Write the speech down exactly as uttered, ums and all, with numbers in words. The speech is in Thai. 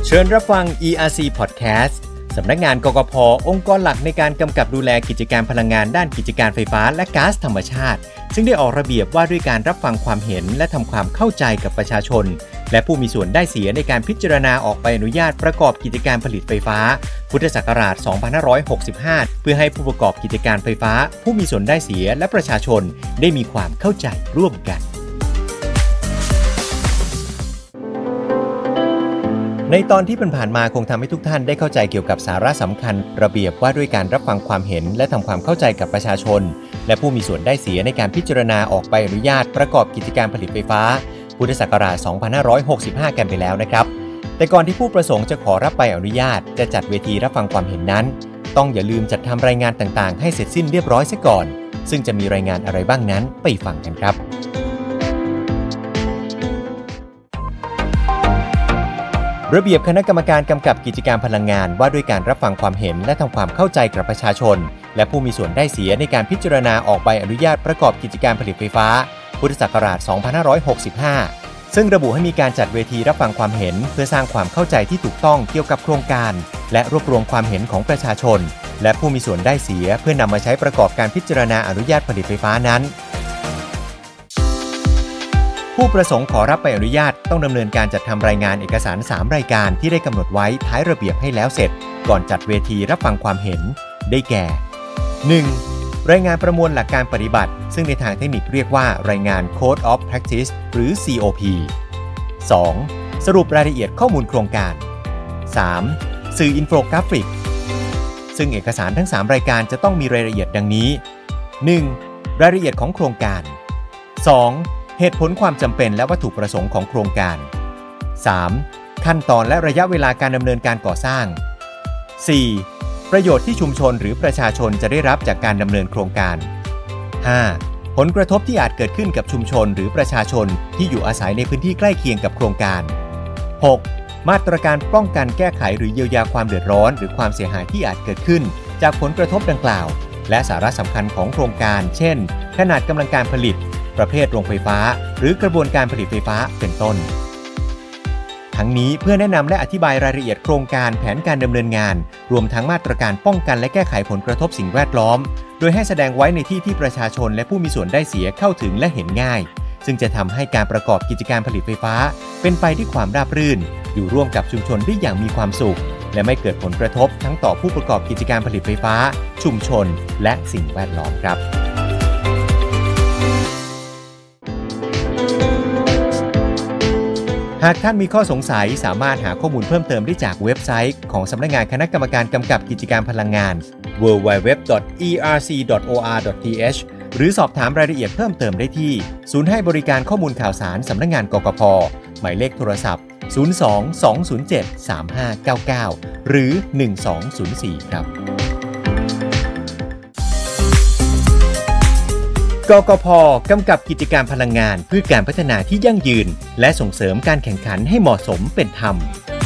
เชิญรับฟัง อี อาร์ ซี Podcast สำนักงานกกพ.องค์กรหลักในการกำกับดูแลกิจการพลังงานด้านกิจการไฟฟ้าและก๊าซธรรมชาติซึ่งได้ออกระเบียบว่าด้วยการรับฟังความเห็นและทำความเข้าใจกับประชาชนและผู้มีส่วนได้เสียในการพิจารณาออกใบอนุญาตประกอบกิจการผลิตไฟฟ้าพุทธศักราช สองพันห้าร้อยหกสิบห้า เพื่อให้ผู้ประกอบกิจการไฟฟ้าผู้มีส่วนได้เสียและประชาชนได้มีความเข้าใจร่วมกันในตอนที่ผ่านมาคงทำให้ทุกท่านได้เข้าใจเกี่ยวกับสาระสำคัญระเบียบว่าด้วยการรับฟังความเห็นและทำความเข้าใจกับประชาชนและผู้มีส่วนได้เสียในการพิจารณาออกใบอนุญาตประกอบกิจการผลิตไฟฟ้าพุทธศักราช สองพันห้าร้อยหกสิบห้า กันไปแล้วนะครับแต่ก่อนที่ผู้ประสงค์จะขอรับใบอนุญาตจะจัดเวทีรับฟังความเห็นนั้นต้องอย่าลืมจัดทำรายงานต่างๆให้เสร็จสิ้นเรียบร้อยซะก่อนซึ่งจะมีรายงานอะไรบ้างนั้นไปฟังกันครับระเบียบคณะกรรมการกำกับกิจการพลังงานว่าด้วยการรับฟังความเห็นและทำความเข้าใจกับประชาชนและผู้มีส่วนได้เสียในการพิจารณาออกใบอนุญาตประกอบกิจการผลิตไฟฟ้าพุทธศักราช สองพันห้าร้อยหกสิบห้า ซึ่งระบุให้มีการจัดเวทีรับฟังความเห็นเพื่อสร้างความเข้าใจที่ถูกต้องเกี่ยวกับโครงการและรวบรวมความเห็นของประชาชนและผู้มีส่วนได้เสียเพื่อนำมาใช้ประกอบการพิจารณาอนุญาตผลิตไฟฟ้านั้นผู้ประสงค์ขอรับใบอนุญาตต้องดำเนินการจัดทำรายงานเอกสารสามรายการที่ได้กำหนดไว้ท้ายระเบียบให้แล้วเสร็จก่อนจัดเวทีรับฟังความเห็นได้แก่ หนึ่ง. รายงานประมวลหลักการปฏิบัติซึ่งในทางเทคนิคเรียกว่ารายงาน Code of Practice หรือ ซี โอ พี สอง. สรุปรายละเอียดข้อมูลโครงการ สาม. สื่ออินโฟกราฟิกซึ่งเอกสารทั้งสามรายการจะต้องมีรายละเอียดดังนี้ หนึ่ง. รายละเอียดของโครงการ สอง. เหตุผลความจำเป็นและวัตถุประสงค์ของโครงการ สาม. ขั้นตอนและระยะเวลาการดำเนินการก่อสร้าง สี่. ประโยชน์ที่ชุมชนหรือประชาชนจะได้รับจากการดำเนินโครงการ ห้า. ผลกระทบที่อาจเกิดขึ้นกับชุมชนหรือประชาชนที่อยู่อาศัยในพื้นที่ใกล้เคียงกับโครงการ หก. มาตรการป้องกันแก้ไขหรือเยียวยาความเดือดร้อนหรือความเสียหายที่อาจเกิดขึ้นจากผลกระทบดังกล่าวและสาระสำคัญของโครงการเช่นขนาดกำลังการผลิตประเภทโรงไฟฟ้าหรือกระบวนการผลิตไฟฟ้าเป็นต้นทั้งนี้เพื่อแนะนำและอธิบายรายละเอียดโครงการแผนการดำเนินงานรวมทั้งมาตรการป้องกันและแก้ไขผลกระทบสิ่งแวดล้อมโดยให้แสดงไว้ในที่ที่ประชาชนและผู้มีส่วนได้เสียเข้าถึงและเห็นง่ายซึ่งจะทำให้การประกอบกิจการผลิตไฟฟ้าเป็นไปด้วยความราบรื่นอยู่ร่วมกับชุมชนได้อย่างมีความสุขและไม่เกิดผลกระทบทั้งต่อผู้ประกอบกิจการผลิตไฟฟ้าชุมชนและสิ่งแวดล้อมครับหากท่านมีข้อสงสัยสามารถหาข้อมูลเพิ่มเติมได้จากเว็บไซต์ของสำนักงานคณะกรรมการกำกับกิจการพลังงาน ดับเบิลยู ดับเบิลยู ดับเบิลยู ดอท อี อาร์ ซี ดอท โอ อาร์ ดอท ที เอช หรือสอบถามรายละเอียดเพิ่มเติมได้ที่ศูนย์ให้บริการข้อมูลข่าวสารสำนักงานกกพ.หมายเลขโทรศัพท์ ศูนย์ สอง สอง ศูนย์ เจ็ด สาม ห้า เก้า เก้า หรือ หนึ่ง สอง ศูนย์ สี่ ครับกกพ.กำกับกิจการพลังงานเพื่อการพัฒนาที่ยั่งยืนและส่งเสริมการแข่งขันให้เหมาะสมเป็นธรรม